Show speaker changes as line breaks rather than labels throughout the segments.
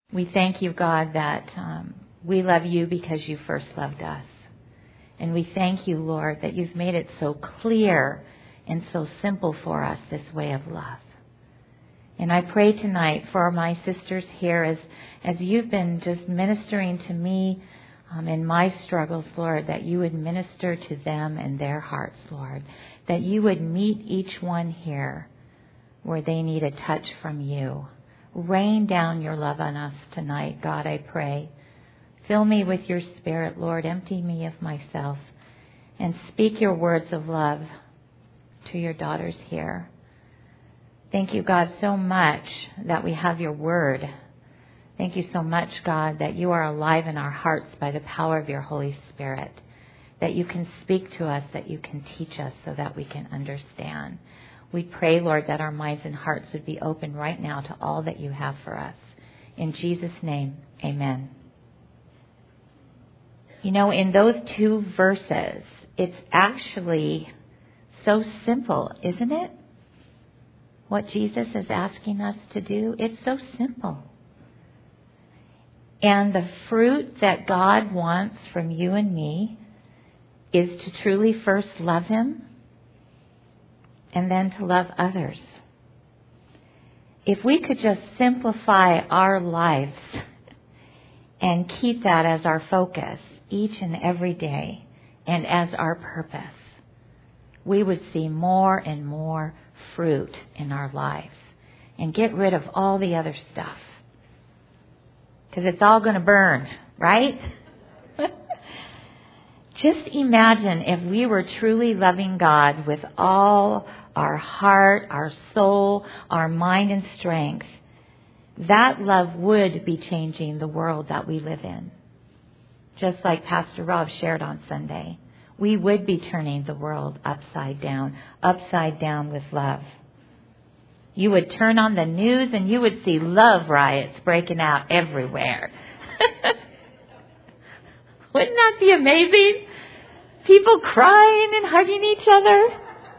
We thank you, God, that we love you because you first loved us. And we thank you, Lord, that you've made it so clear and so simple for us, this way of love. And I pray tonight for my sisters here as you've been just ministering to me in my struggles, Lord, that you would minister to them and their hearts, Lord, that you would meet each one here where they need a touch from you. Rain down your love on us tonight, God, I pray. Fill me with your Spirit, Lord. Empty me of myself. And speak your words of love to your daughters here. Thank you, God, so much that we have your word. Thank you so much, God, that you are alive in our hearts by the power of your Holy Spirit. That you can speak to us, that you can teach us so that we can understand. We pray, Lord, that our minds and hearts would be open right now to all that you have for us. In Jesus' name, amen. You know, in those two verses, it's actually so simple, isn't it? What Jesus is asking us to do, it's so simple. And the fruit that God wants from you and me is to truly first love him and then to love others. If we could just simplify our lives and keep that as our focus each and every day and as our purpose, we would see more and more fruit in our lives and get rid of all the other stuff. Because it's all going to burn, right? Just imagine if we were truly loving God with all our heart, our soul, our mind and strength. That love would be changing the world that we live in. Just like Pastor Rob shared on Sunday. We would be turning the world upside down with love. You would turn on the news and you would see love riots breaking out everywhere. Wouldn't that be amazing? People crying and hugging each other.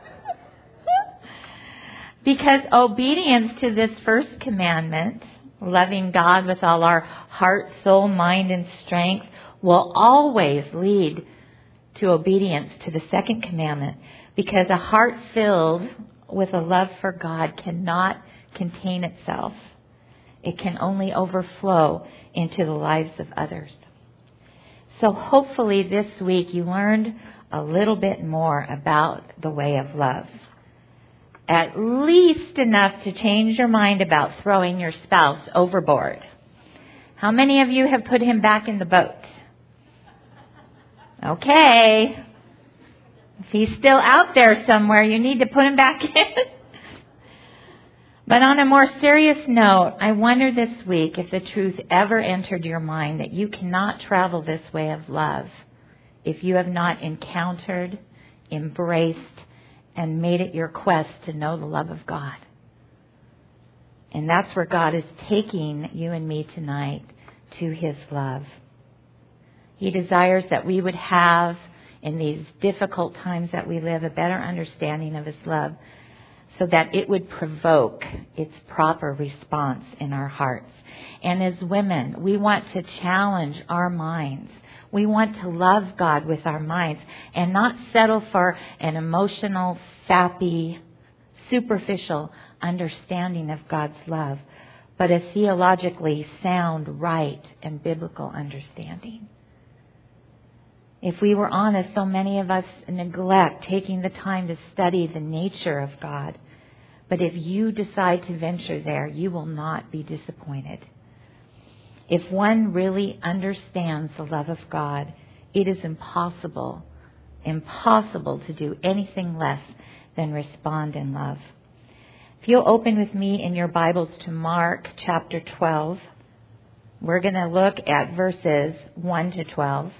Because obedience to this first commandment, loving God with all our heart, soul, mind, and strength, will always lead to obedience to the second commandment. Because a heart filled with a love for God cannot contain itself. It can only overflow into the lives of others. So hopefully this week you learned a little bit more about the way of love. At least enough to change your mind about throwing your spouse overboard. How many of you have put him back in the boat? Okay. If he's still out there somewhere, you need to put him back in. But on a more serious note, I wonder this week if the truth ever entered your mind that you cannot travel this way of love if you have not encountered, embraced, and made it your quest to know the love of God. And that's where God is taking you and me tonight, to his love. He desires that we would have, in these difficult times that we live, a better understanding of his love, so that it would provoke its proper response in our hearts. And as women, we want to challenge our minds. We want to love God with our minds and not settle for an emotional, sappy, superficial understanding of God's love, but a theologically sound, right, and biblical understanding. If we were honest, so many of us neglect taking the time to study the nature of God. But if you decide to venture there, you will not be disappointed. If one really understands the love of God, it is impossible to do anything less than respond in love. If you'll open with me in your Bibles to Mark chapter 12, we're going to look at verses 1 to 12.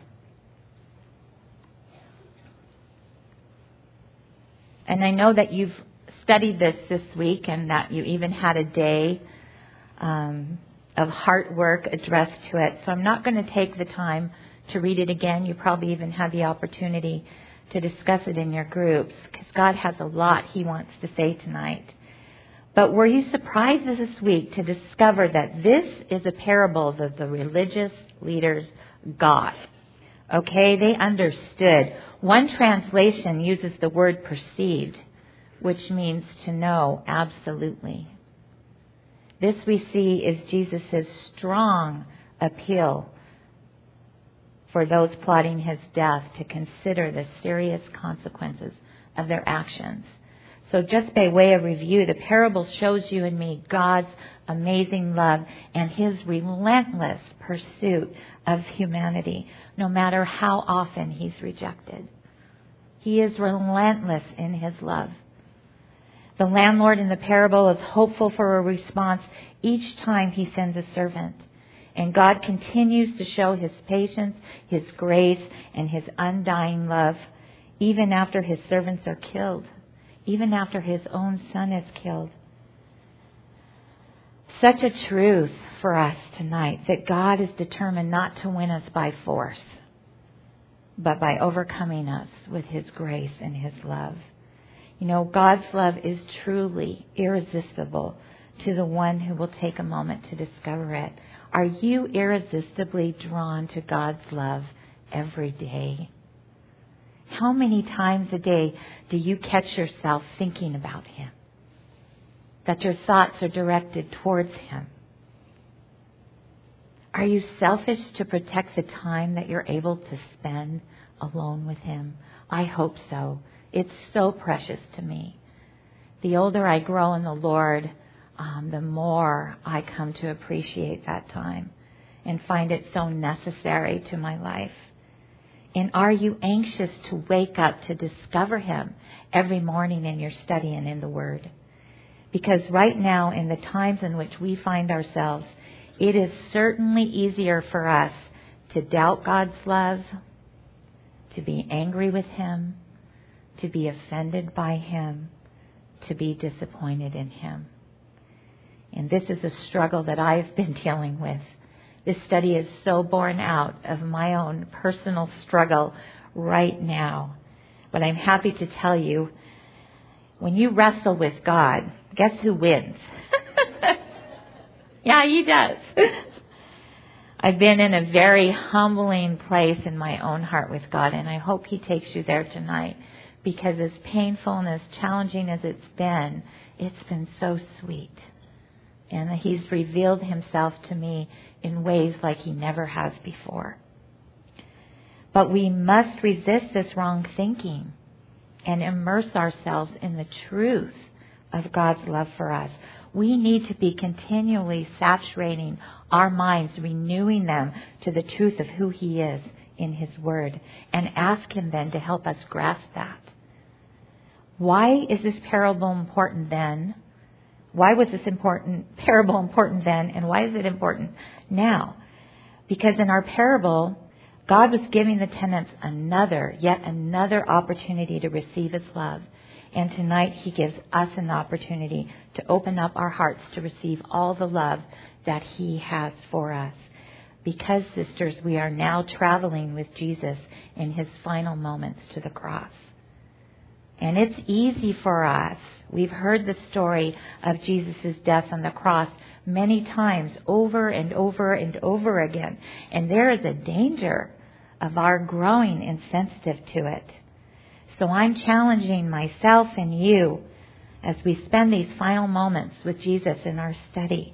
And I know that you've studied this week and that you even had a day of heart work addressed to it. So I'm not going to take the time to read it again. You probably even had the opportunity to discuss it in your groups because God has a lot he wants to say tonight. But were you surprised this week to discover that this is a parable that the religious leaders got? Okay, they understood. One translation uses the word perceived, which means to know absolutely. This we see is Jesus' strong appeal for those plotting his death to consider the serious consequences of their actions. So just by way of review, the parable shows you and me God's amazing love and his relentless pursuit of humanity, no matter how often he's rejected. He is relentless in his love. The landlord in the parable is hopeful for a response each time he sends a servant. And God continues to show his patience, his grace, and his undying love, even after his servants are killed, even after his own son is killed. Such a truth for us tonight, that God is determined not to win us by force, but by overcoming us with his grace and his love. You know, God's love is truly irresistible to the one who will take a moment to discover it. Are you irresistibly drawn to God's love every day? How many times a day do you catch yourself thinking about him? That your thoughts are directed towards him? Are you selfish to protect the time that you're able to spend alone with him? I hope so. It's so precious to me. The older I grow in the Lord, the more I come to appreciate that time and find it so necessary to my life. And are you anxious to wake up to discover him every morning in your study and in the Word? Because right now, in the times in which we find ourselves, it is certainly easier for us to doubt God's love, to be angry with him, to be offended by him, to be disappointed in him. And this is a struggle that I've been dealing with. This study is so born out of my own personal struggle right now. But I'm happy to tell you, when you wrestle with God, guess who wins? Yeah, he does. I've been in a very humbling place in my own heart with God, and I hope he takes you there tonight. Because as painful and as challenging as it's been so sweet. And he's revealed himself to me in ways like he never has before. But we must resist this wrong thinking and immerse ourselves in the truth of God's love for us. We need to be continually saturating our minds, renewing them to the truth of who he is in his Word, and ask him then to help us grasp that. Why is this parable important then? Why was this parable important then, and why is it important now? Because in our parable, God was giving the tenants yet another opportunity to receive his love. And tonight he gives us an opportunity to open up our hearts to receive all the love that he has for us. Because, sisters, we are now traveling with Jesus in his final moments to the cross. And it's easy for us. We've heard the story of Jesus' death on the cross many times, over and over and over again. And there is a danger of our growing insensitive to it. So I'm challenging myself and you as we spend these final moments with Jesus in our study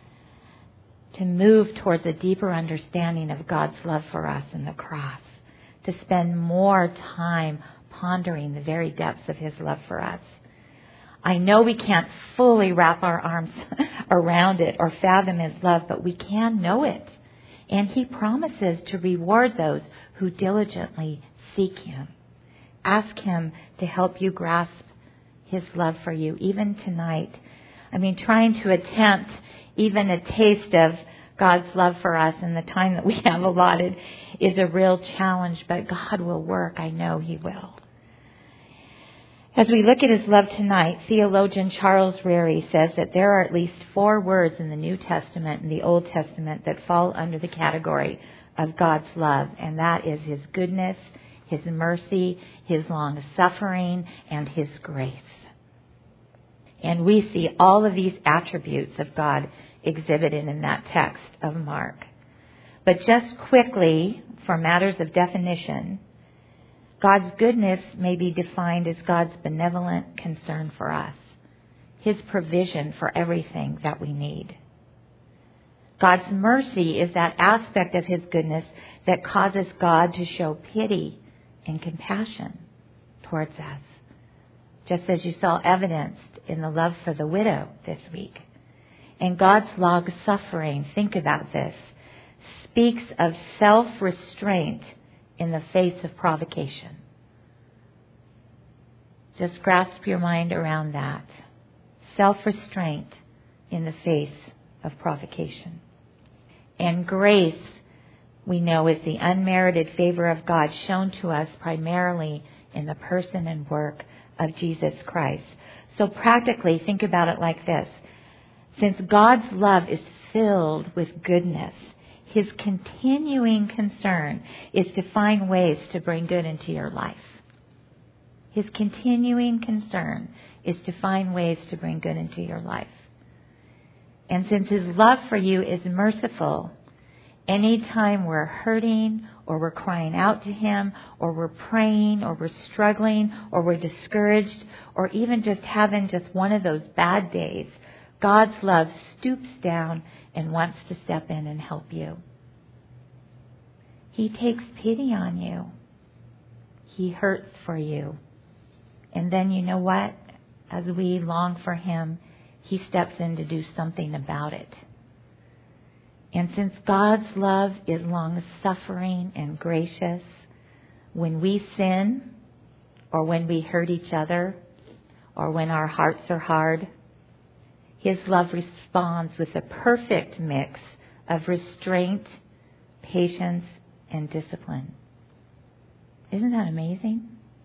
to move towards a deeper understanding of God's love for us in the cross, to spend more time pondering the very depths of his love for us. I know we can't fully wrap our arms around it or fathom his love, but we can know it. And he promises to reward those who diligently seek him. Ask him to help you grasp his love for you, even tonight. Trying to attempt even a taste of God's love for us in the time that we have allotted is a real challenge, but God will work. I know he will. As we look at his love tonight, theologian Charles Ryrie says that there are at least 4 words in the New Testament and the Old Testament that fall under the category of God's love, and that is his goodness, his mercy, his long suffering, and his grace. And we see all of these attributes of God exhibited in that text of Mark. But just quickly, for matters of definition, God's goodness may be defined as God's benevolent concern for us, His provision for everything that we need. God's mercy is that aspect of His goodness that causes God to show pity and compassion towards us, just as you saw evidenced in the love for the widow this week. And God's long-suffering, think about this, speaks of self-restraint in the face of provocation. Just grasp your mind around that. Self-restraint in the face of provocation. And grace, we know, is the unmerited favor of God shown to us primarily in the person and work of Jesus Christ. So practically, think about it like this. Since God's love is filled with goodness, His continuing concern is to find ways to bring good into your life. His continuing concern is to find ways to bring good into your life. And since His love for you is merciful, anytime we're hurting or we're crying out to Him or we're praying or we're struggling or we're discouraged or even just having just one of those bad days, God's love stoops down and wants to step in and help you. He takes pity on you. He hurts for you. And then you know what? As we long for Him, He steps in to do something about it. And since God's love is long-suffering and gracious, when we sin or when we hurt each other or when our hearts are hard, His love responds with a perfect mix of restraint, patience, and discipline. Isn't that amazing?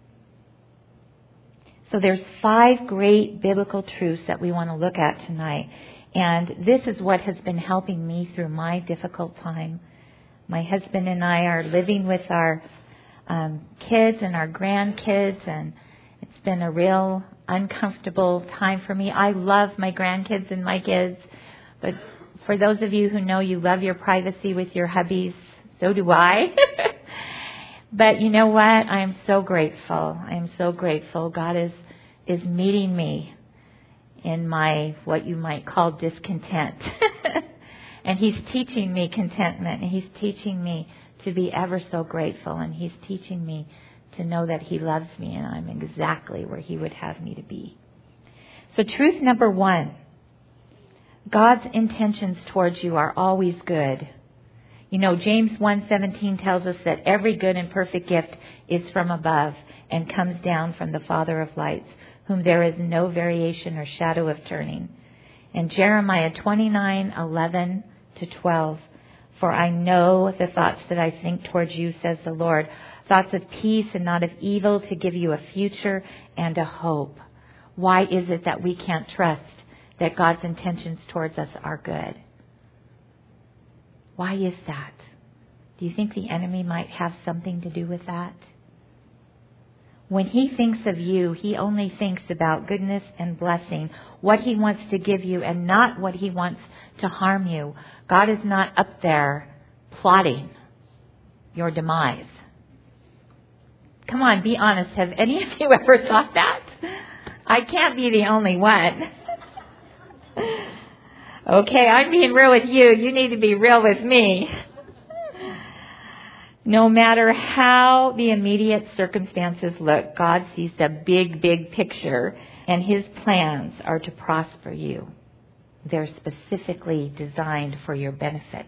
So there's 5 great biblical truths that we want to look at tonight. And this is what has been helping me through my difficult time. My husband and I are living with our kids and our grandkids, and it's been a real uncomfortable time for me. I love my grandkids and my kids, but for those of you who know you love your privacy with your hubbies, so do I. But you know what? I am so grateful. I am so grateful. God is meeting me in my, what you might call, discontent. And He's teaching me contentment. And He's teaching me to be ever so grateful. And He's teaching me to know that He loves me and I'm exactly where He would have me to be. So truth number 1, God's intentions towards you are always good. You know, James 1:17 tells us that every good and perfect gift is from above and comes down from the Father of lights, whom there is no variation or shadow of turning. And Jeremiah 29:11-12, for I know the thoughts that I think towards you, says the Lord, thoughts of peace and not of evil, to give you a future and a hope. Why is it that we can't trust that God's intentions towards us are good? Why is that? Do you think the enemy might have something to do with that? When He thinks of you, He only thinks about goodness and blessing, what He wants to give you and not what He wants to harm you. God is not up there plotting your demise. Come on, be honest. Have any of you ever thought that? I can't be the only one. Okay, I'm being real with you. You need to be real with me. No matter how the immediate circumstances look, God sees the big, big picture, and His plans are to prosper you. They're specifically designed for your benefit,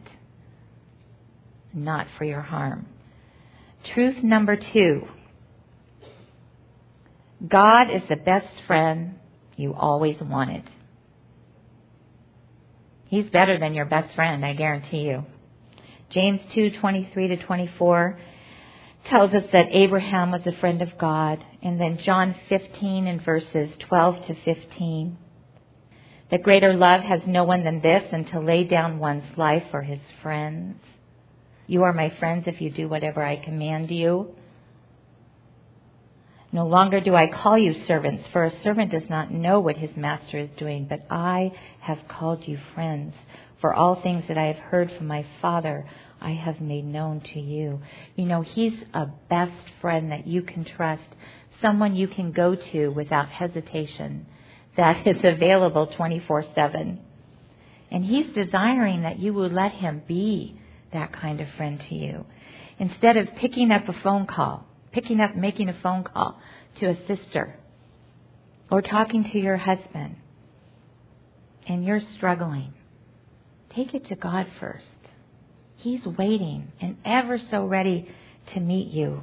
not for your harm. Truth number 2. God is the best friend you always wanted. He's better than your best friend, I guarantee you. James 2:23-24 tells us that Abraham was a friend of God. And then John 15 and verses 12-15. That greater love has no one than this, and to lay down one's life for his friends. You are my friends if you do whatever I command you. No longer do I call you servants, for a servant does not know what his master is doing, but I have called you friends. For all things that I have heard from my Father, I have made known to you. You know, he's a best friend that you can trust, someone you can go to without hesitation, that is available 24/7. And he's desiring that you will let him be that kind of friend to you. Instead of making a phone call to a sister or talking to your husband and you're struggling, take it to God first. He's waiting and ever so ready to meet you.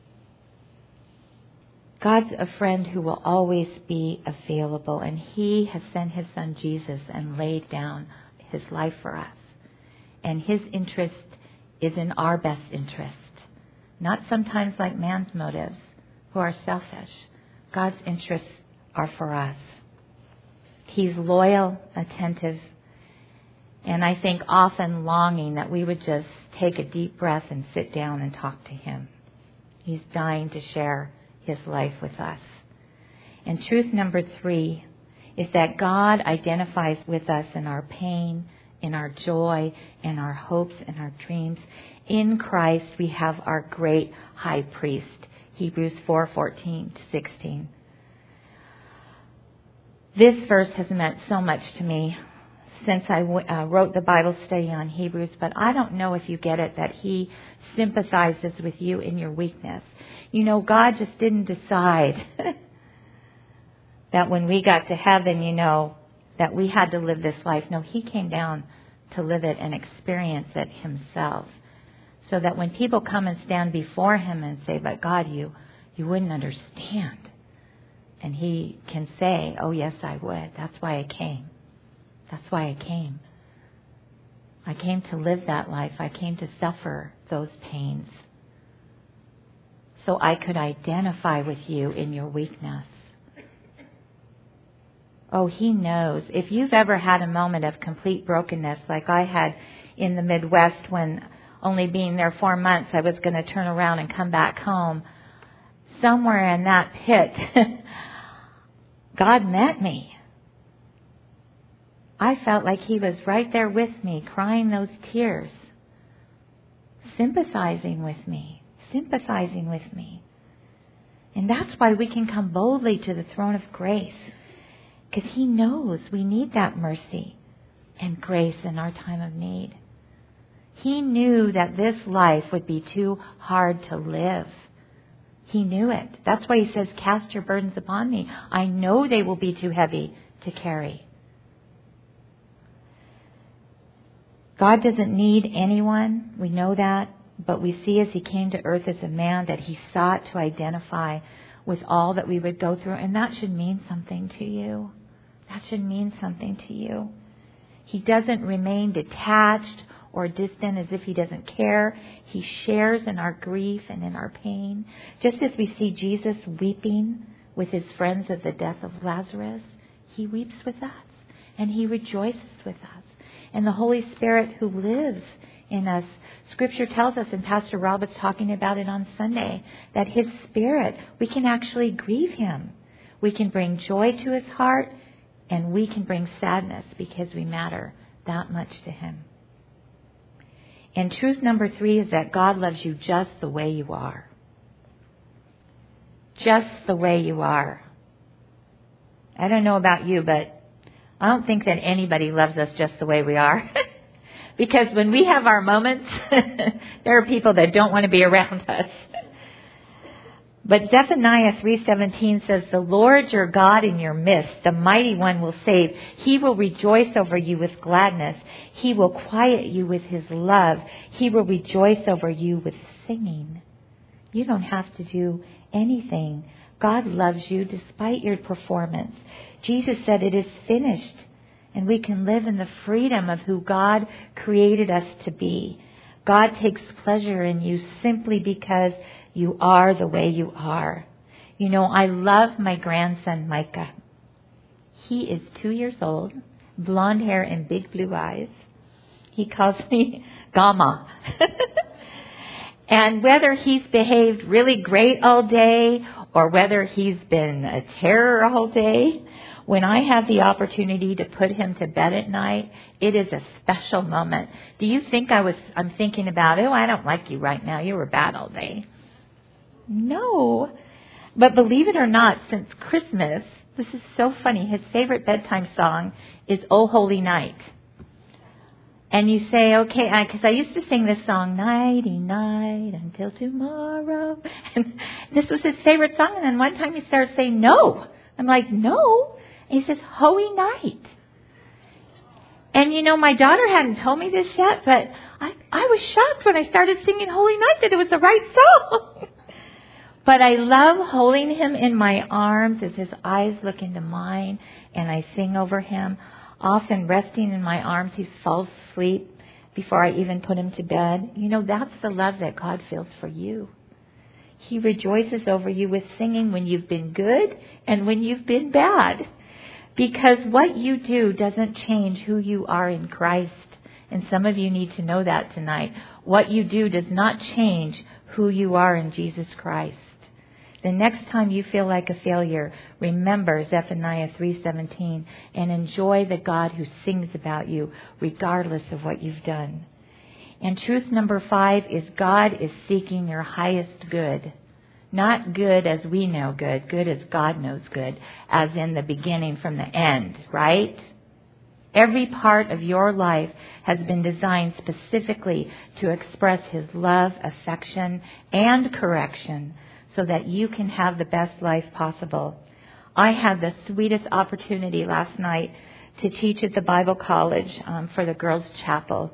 God's a friend who will always be available, and he has sent his son Jesus and laid down his life for us. And his interest is in our best interest, not sometimes like man's motives, who are selfish. God's interests are for us. He's loyal, attentive, and I think often longing that we would just take a deep breath and sit down and talk to him. He's dying to share his life with us. And truth number 3 is that God identifies with us in our pain, in our joy, in our hopes, and our dreams. In Christ we have our great high priest. Hebrews 4:14-16. This verse has meant so much to me since I wrote the Bible study on Hebrews, but I don't know if you get it, that he sympathizes with you in your weakness. You know, God just didn't decide that when we got to heaven, that we had to live this life. No, he came down to live it and experience it himself. So that when people come and stand before him and say, but God, you wouldn't understand. And he can say, oh yes, I would. That's why I came. That's why I came. I came to live that life. I came to suffer those pains, so I could identify with you in your weakness. Oh, he knows. If you've ever had a moment of complete brokenness like I had in the Midwest, when only being there 4 months, I was going to turn around and come back home, somewhere in that pit, God met me. I felt like he was right there with me, crying those tears, sympathizing with me. And that's why we can come boldly to the throne of grace, because he knows we need that mercy and grace in our time of need. He knew that this life would be too hard to live. He knew it. That's why he says, cast your burdens upon me. I know they will be too heavy to carry. God doesn't need anyone. We know that. But we see as he came to earth as a man that he sought to identify with all that we would go through. And that should mean something to you. That should mean something to you. He doesn't remain detached or distant as if he doesn't care. He shares in our grief and in our pain. Just as we see Jesus weeping with his friends at the death of Lazarus, he weeps with us and he rejoices with us. And the Holy Spirit who lives in us, Scripture tells us, and Pastor Rob was talking about it on Sunday, that his Spirit, we can actually grieve him. We can bring joy to his heart, and we can bring sadness because we matter that much to him. And truth number 3 is that God loves you just the way you are. Just the way you are. I don't know about you, but I don't think that anybody loves us just the way we are. Because when we have our moments, there are people that don't want to be around us. But Zephaniah 3:17 says, the Lord your God in your midst, the mighty one will save. He will rejoice over you with gladness. He will quiet you with his love. He will rejoice over you with singing. You don't have to do anything. God loves you despite your performance. Jesus said it is finished. And we can live in the freedom of who God created us to be. God takes pleasure in you simply because you are the way you are. You know, I love my grandson, Micah. He is 2 years old, blonde hair and big blue eyes. He calls me Gama. And whether he's behaved really great all day or whether he's been a terror all day, when I have the opportunity to put him to bed at night, it is a special moment. Do you think I'm thinking about, oh, I don't like you right now. You were bad all day. No. But believe it or not, since Christmas, this is so funny, his favorite bedtime song is Oh Holy Night. And you say, okay, because I used to sing this song, nighty night until tomorrow. And this was his favorite song. And then one time he started saying, no. I'm like, no. And he says, Holy Night. And you know, my daughter hadn't told me this yet, but I was shocked when I started singing Holy Night that it was the right song. But I love holding him in my arms as his eyes look into mine and I sing over him. Often resting in my arms, he falls asleep before I even put him to bed. You know, that's the love that God feels for you. He rejoices over you with singing when you've been good and when you've been bad. Because what you do doesn't change who you are in Christ. And some of you need to know that tonight. What you do does not change who you are in Jesus Christ. The next time you feel like a failure, remember Zephaniah 3:17 and enjoy the God who sings about you regardless of what you've done. And truth number 5 is God is seeking your highest good. Not good as we know good, good as God knows good, as in the beginning from the end, right? Every part of your life has been designed specifically to express His love, affection, and correction, so that you can have the best life possible. I had the sweetest opportunity last night to teach at the Bible College for the girls' chapel.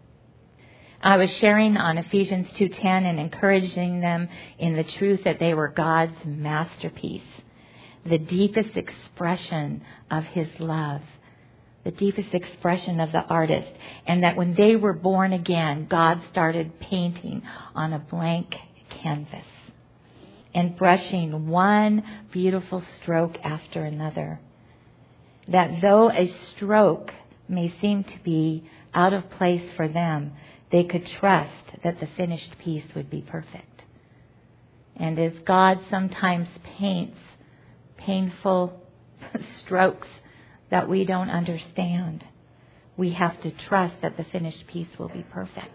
I was sharing on Ephesians 2:10 and encouraging them in the truth that they were God's masterpiece, the deepest expression of His love, the deepest expression of the artist, and that when they were born again, God started painting on a blank canvas and brushing one beautiful stroke after another. That though a stroke may seem to be out of place for them, they could trust that the finished piece would be perfect. And as God sometimes paints painful strokes that we don't understand, we have to trust that the finished piece will be perfect.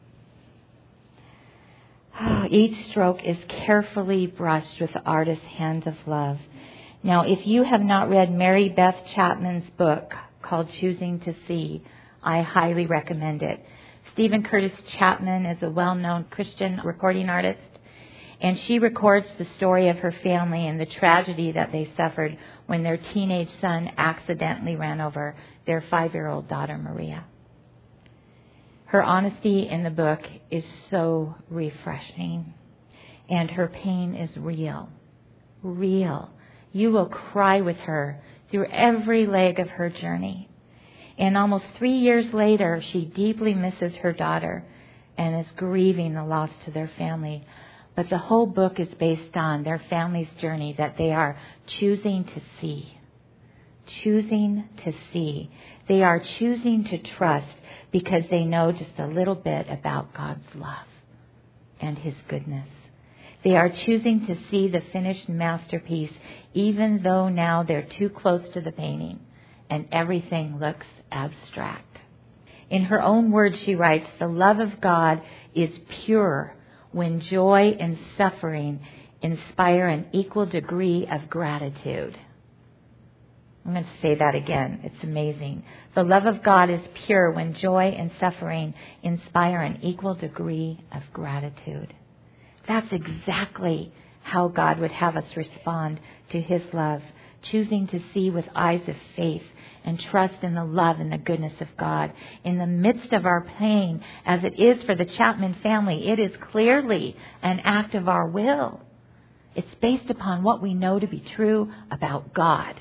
Each stroke is carefully brushed with the artist's hands of love. Now, if you have not read Mary Beth Chapman's book called Choosing to See, I highly recommend it. Stephen Curtis Chapman is a well-known Christian recording artist, and she records the story of her family and the tragedy that they suffered when their teenage son accidentally ran over their 5-year-old daughter, Maria. Her honesty in the book is so refreshing, and her pain is real. Real. You will cry with her through every leg of her journey. And almost 3 years later, she deeply misses her daughter and is grieving the loss to their family. But the whole book is based on their family's journey that they are choosing to see. Choosing to see. They are choosing to trust because they know just a little bit about God's love and His goodness. They are choosing to see the finished masterpiece, even though now they're too close to the painting and everything looks abstract. In her own words, she writes, "The love of God is pure when joy and suffering inspire an equal degree of gratitude." I'm going to say that again. It's amazing. The love of God is pure when joy and suffering inspire an equal degree of gratitude. That's exactly how God would have us respond to His love, choosing to see with eyes of faith and trust in the love and the goodness of God. In the midst of our pain, as it is for the Chapman family, it is clearly an act of our will. It's based upon what we know to be true about God.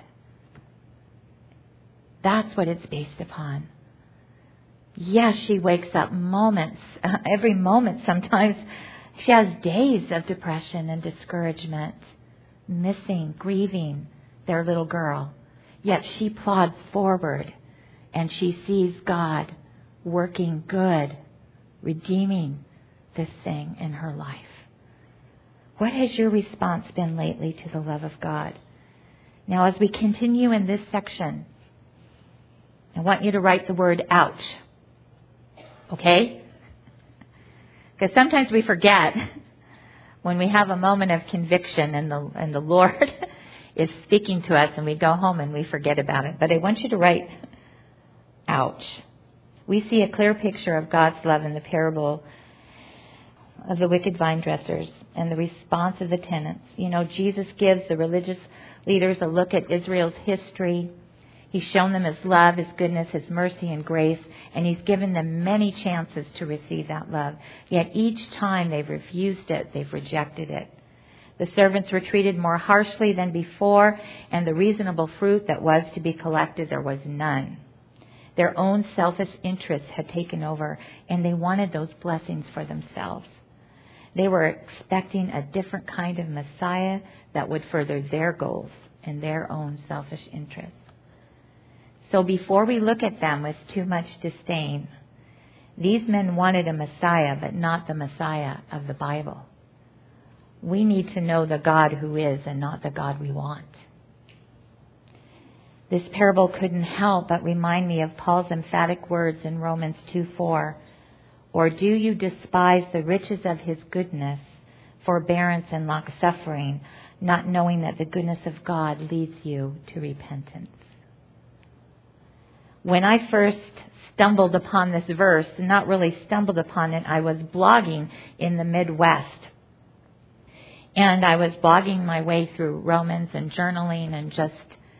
That's what it's based upon. Yes, she wakes up every moment sometimes. She has days of depression and discouragement, missing, grieving their little girl. Yet she plods forward and she sees God working good, redeeming, this thing in her life? What has your response been lately to the love of God? Now, as we continue in this section, I want you to write the word ouch. Okay? Because sometimes we forget when we have a moment of conviction and the Lord is speaking to us and we go home and we forget about it. But I want you to write ouch. We see a clear picture of God's love in the parable of the wicked vine dressers and the response of the tenants. You know, Jesus gives the religious leaders a look at Israel's history. He's shown them His love, His goodness, His mercy and grace, and He's given them many chances to receive that love. Yet each time they've refused it, they've rejected it. The servants were treated more harshly than before, and the reasonable fruit that was to be collected, there was none. Their own selfish interests had taken over, and they wanted those blessings for themselves. They were expecting a different kind of Messiah that would further their goals and their own selfish interests. So before we look at them with too much disdain, these men wanted a Messiah, but not the Messiah of the Bible. We need to know the God who is and not the God we want. This parable couldn't help but remind me of Paul's emphatic words in Romans 2:4. Or do you despise the riches of His goodness, forbearance and long-suffering, not knowing that the goodness of God leads you to repentance? When I first stumbled upon this verse, not really stumbled upon it, I was blogging in the Midwest. And I was blogging my way through Romans and journaling and just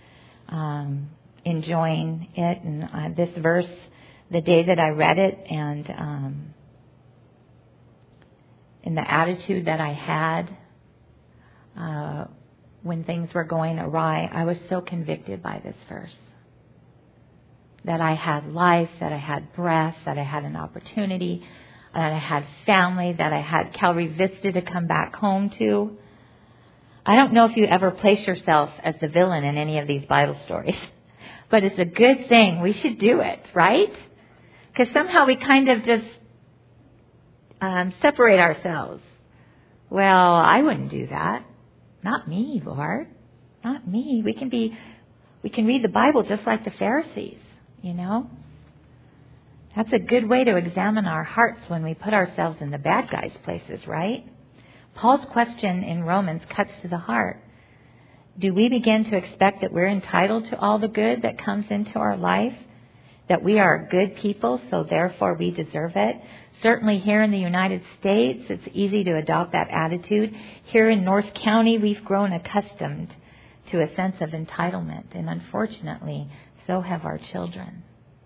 enjoying it. And this verse, the day that I read it, and in the attitude that I had when things were going awry, I was so convicted by this verse. That I had life, that I had breath, that I had an opportunity, that I had family, that I had Calvary Vista to come back home to. I don't know if you ever place yourself as the villain in any of these Bible stories, but it's a good thing. We should do it, right? Because somehow we kind of just separate ourselves. Well, I wouldn't do that. Not me, Lord. Not me. We can read the Bible just like the Pharisees, you know. That's a good way to examine our hearts when we put ourselves in the bad guys' places, right? Paul's question in Romans cuts to the heart. Do we begin to expect that we're entitled to all the good that comes into our life? That we are good people, so therefore we deserve it? Certainly here in the United States, it's easy to adopt that attitude. Here in North County, we've grown accustomed to a sense of entitlement, and unfortunately, so have our children.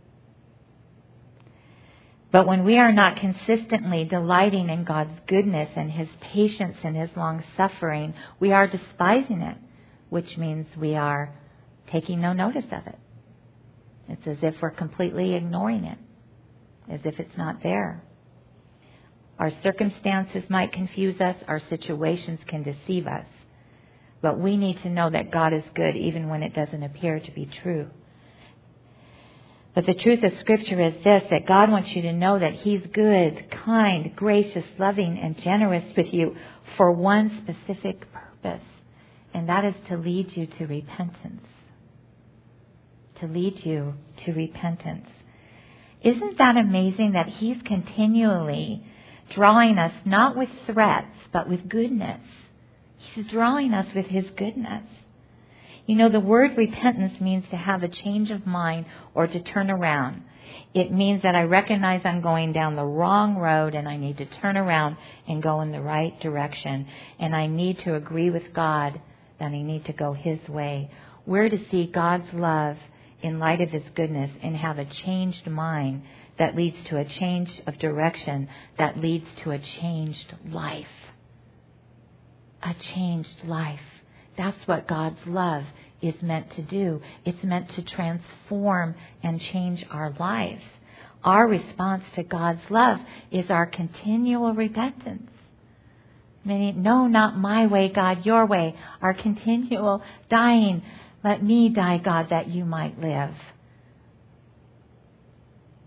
But when we are not consistently delighting in God's goodness and His patience and His long suffering, we are despising it, which means we are taking no notice of it. It's as if we're completely ignoring it, as if it's not there. Our circumstances might confuse us. Our situations can deceive us. But we need to know that God is good even when it doesn't appear to be true. But the truth of Scripture is this, that God wants you to know that He's good, kind, gracious, loving, and generous with you for one specific purpose, and that is to lead you to repentance. To lead you to repentance. Isn't that amazing that He's continually drawing us not with threats, but with goodness? He's drawing us with His goodness. You know, the word repentance means to have a change of mind or to turn around. It means that I recognize I'm going down the wrong road and I need to turn around and go in the right direction. And I need to agree with God that I need to go His way. We're to see God's love in light of His goodness and have a changed mind that leads to a change of direction, that leads to a changed life. A changed life. That's what God's love is meant to do. It's meant to transform and change our lives. Our response to God's love is our continual repentance. Meaning, no, not my way, God, your way. Our continual dying. Let me die, God, that you might live.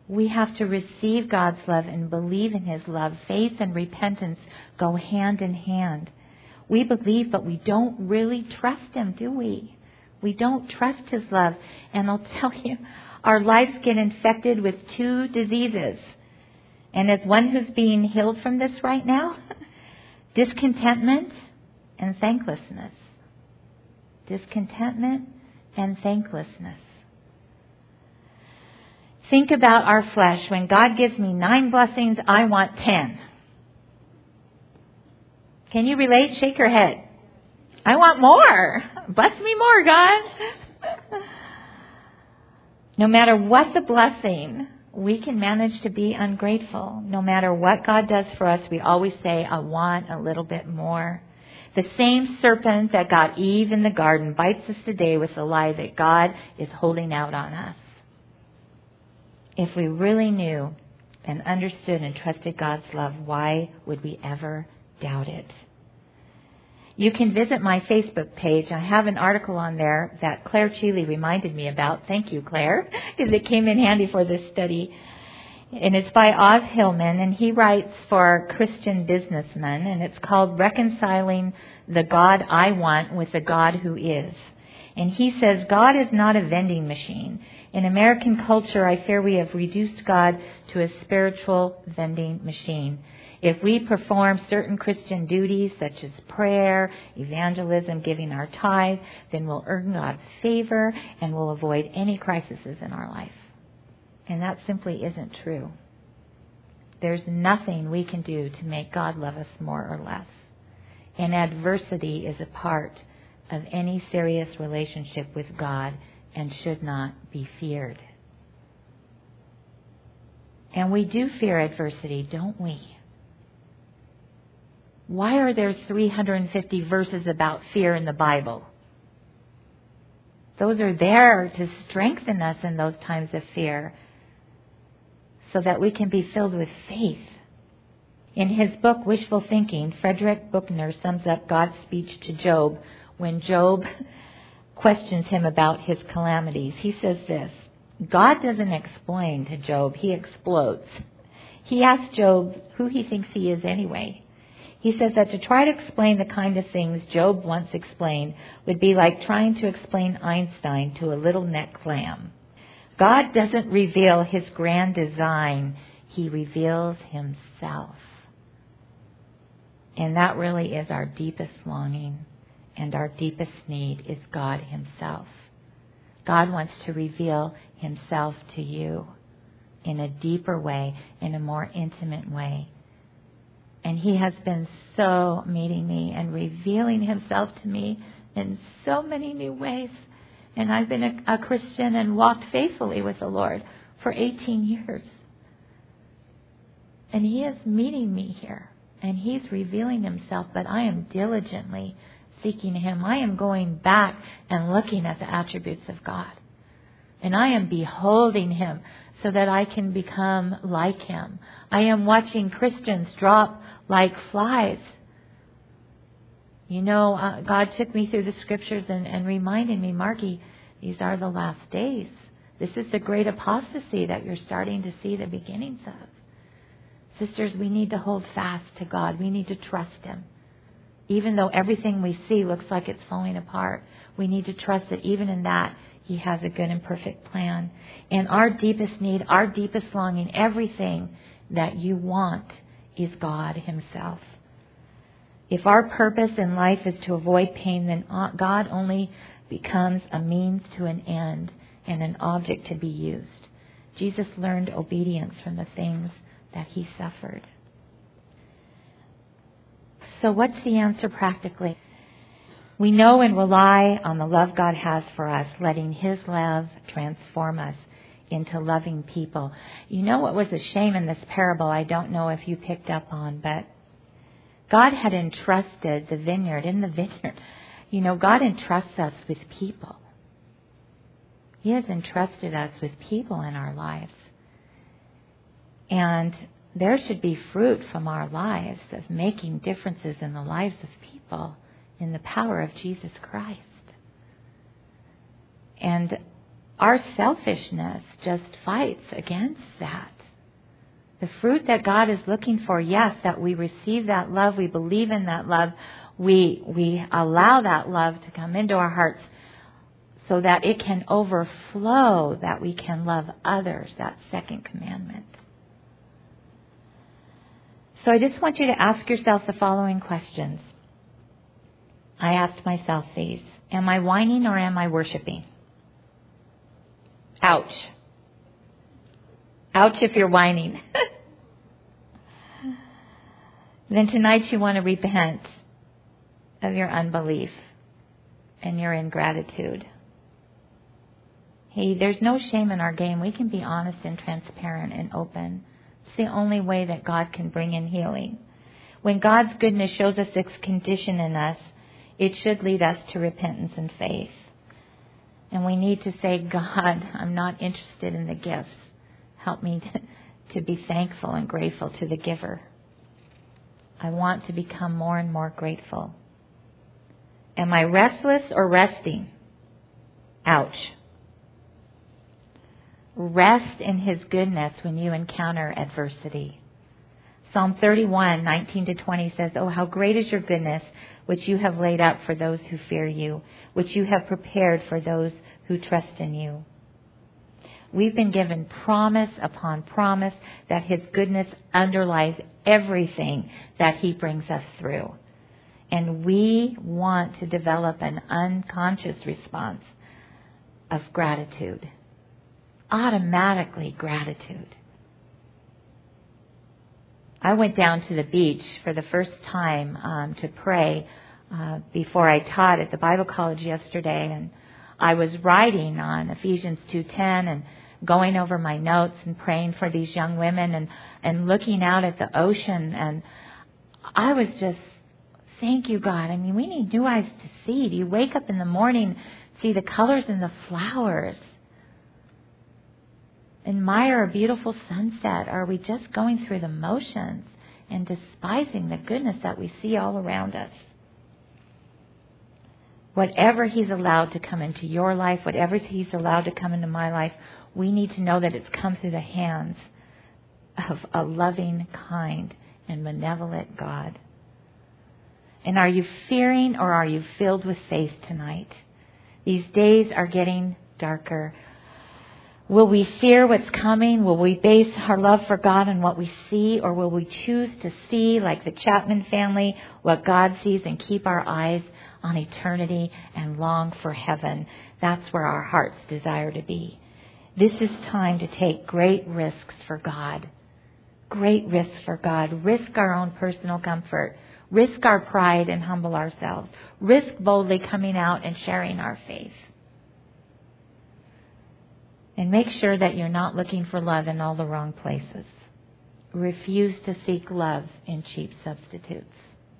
We have to receive God's love and believe in His love. Faith and repentance go hand in hand. We believe, but we don't really trust Him, do we? We don't trust His love. And I'll tell you, our lives get infected with 2 diseases. And as one who's being healed from this right now, discontentment and thanklessness. Discontentment and thanklessness. Think about our flesh. When God gives me 9 blessings, I want 10. Can you relate? Shake your head. I want more. Bless me more, God. No matter what the blessing, we can manage to be ungrateful. No matter what God does for us, we always say, I want a little bit more. The same serpent that got Eve in the garden bites us today with the lie that God is holding out on us. If we really knew and understood and trusted God's love, why would we ever doubt it? You can visit my Facebook page. I have an article on there that Claire Cheeley reminded me about. Thank you, Claire, because it came in handy for this study. And it's by Oz Hillman, and he writes for Christian businessmen, and it's called Reconciling the God I Want with the God Who Is. And he says, God is not a vending machine. In American culture, I fear we have reduced God to a spiritual vending machine. If we perform certain Christian duties such as prayer, evangelism, giving our tithe, then we'll earn God's favor and we'll avoid any crises in our life. And that simply isn't true. There's nothing we can do to make God love us more or less. And adversity is a part of any serious relationship with God and should not be feared. And we do fear adversity, don't we? Why are there 350 verses about fear in the Bible? Those are there to strengthen us in those times of fear so that we can be filled with faith. In his book, Wishful Thinking, Frederick Buechner sums up God's speech to Job when Job questions him about his calamities. He says this, God doesn't explain to Job, he explodes. He asks Job who he thinks he is anyway. He says that to try to explain the kind of things Job once explained would be like trying to explain Einstein to a little neck clam. God doesn't reveal his grand design. He reveals himself. And that really is our deepest longing and our deepest need is God himself. God wants to reveal himself to you in a deeper way, in a more intimate way. And he has been so meeting me and revealing himself to me in so many new ways. And I've been a Christian and walked faithfully with the Lord for 18 years. And he is meeting me here. And he's revealing himself, but I am diligently seeking him. I am going back and looking at the attributes of God. And I am beholding him so that I can become like him. I am watching Christians drop like flies. You know, God took me through the scriptures and reminded me, Margie, these are the last days. This is the great apostasy that you're starting to see the beginnings of. Sisters, we need to hold fast to God. We need to trust him. Even though everything we see looks like it's falling apart, we need to trust that even in that, he has a good and perfect plan. And our deepest need, our deepest longing, everything that you want is God himself. If our purpose in life is to avoid pain, then God only becomes a means to an end and an object to be used. Jesus learned obedience from the things that he suffered. So what's the answer practically? We know and rely on the love God has for us, letting his love transform us into loving people. You know what was a shame in this parable, I don't know if you picked up on, but God had entrusted the vineyard. In the vineyard, you know, God entrusts us with people. He has entrusted us with people in our lives. And there should be fruit from our lives of making differences in the lives of people in the power of Jesus Christ. And Our selfishness just fights against that. The fruit that God is looking for, yes, that we receive that love, we believe in that love, we allow that love to come into our hearts so that it can overflow, that we can love others, that second commandment. So I just want you to ask yourself the following questions. I asked myself these. Am I whining or am I worshiping? Ouch. Ouch if you're whining. Then tonight you want to repent of your unbelief and your ingratitude. Hey, there's no shame in our game. We can be honest and transparent and open. It's the only way that God can bring in healing. When God's goodness shows us its condition in us, it should lead us to repentance and faith. And we need to say, God, I'm not interested in the gifts. Help me to be thankful and grateful to the giver. I want to become more and more grateful. Am I restless or resting? Ouch. Rest in His goodness when you encounter adversity. Psalm 31, 19-20 says, Oh, how great is your goodness, which you have laid up for those who fear you, which you have prepared for those who trust in you. We've been given promise upon promise that His goodness underlies everything that He brings us through. And we want to develop an unconscious response of gratitude. Automatically gratitude. I went down to the beach for the first time to pray before I taught at the Bible college yesterday, and I was writing on Ephesians 2:10 and going over my notes and praying for these young women and looking out at the ocean, and I was just, thank you, God. I mean, we need new eyes to see. Do you wake up in the morning, see the colors in the flowers? Admire a beautiful sunset? Or are we just going through the motions and despising the goodness that we see all around us? Whatever He's allowed to come into your life, whatever He's allowed to come into my life, we need to know that it's come through the hands of a loving, kind, and benevolent God. And are you fearing or are you filled with faith tonight? These days are getting darker. Will we fear what's coming? Will we base our love for God on what we see? Or will we choose to see, like the Chapman family, what God sees and keep our eyes on eternity and long for heaven? That's where our hearts desire to be. This is time to take great risks for God. Great risks for God. Risk our own personal comfort. Risk our pride and humble ourselves. Risk boldly coming out and sharing our faith. And make sure that you're not looking for love in all the wrong places. Refuse to seek love in cheap substitutes.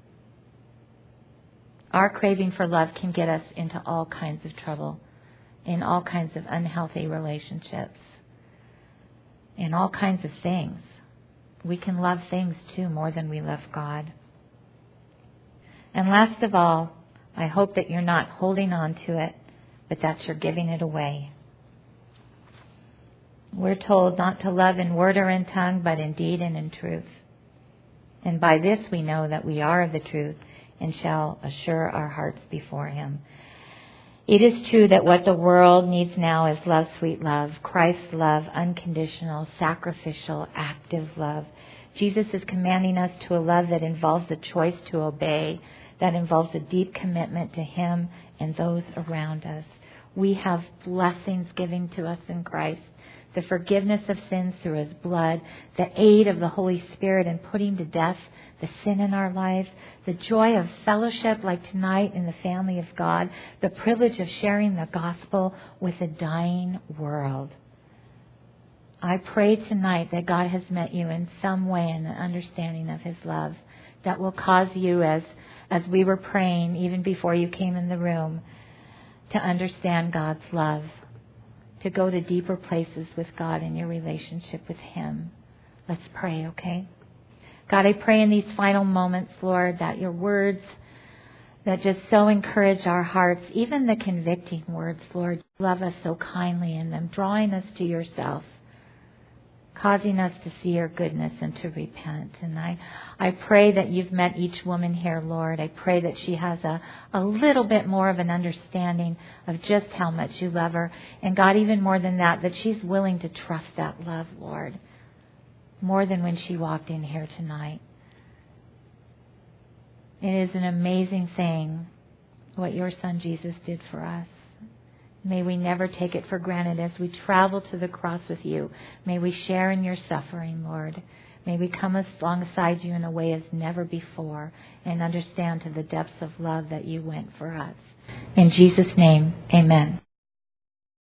Our craving for love can get us into all kinds of trouble, in all kinds of unhealthy relationships, in all kinds of things. We can love things too more than we love God. And last of all, I hope that you're not holding on to it, but that you're giving it away. We're told not to love in word or in tongue, but in deed and in truth. And by this we know that we are of the truth and shall assure our hearts before Him. It is true that what the world needs now is love, sweet love, Christ's love, unconditional, sacrificial, active love. Jesus is commanding us to a love that involves a choice to obey, that involves a deep commitment to Him and those around us. We have blessings given to us in Christ. The forgiveness of sins through His blood, the aid of the Holy Spirit in putting to death the sin in our lives, the joy of fellowship like tonight in the family of God, the privilege of sharing the gospel with a dying world. I pray tonight that God has met you in some way in an understanding of His love that will cause you, as we were praying even before you came in the room, to understand God's love, to go to deeper places with God in your relationship with Him. Let's pray, okay? God, I pray in these final moments, Lord, that your words that just so encourage our hearts, even the convicting words, Lord. You love us so kindly in them, drawing us to yourself, causing us to see your goodness and to repent. And I pray that you've met each woman here, Lord. I pray that she has a little bit more of an understanding of just how much you love her. And God, even more than that, that she's willing to trust that love, Lord, more than when she walked in here tonight. It is an amazing thing what your Son Jesus did for us. May we never take it for granted as we travel to the cross with you. May we share in your suffering, Lord. May we come alongside you in a way as never before and understand to the depths of love that you went for us. In Jesus' name, amen.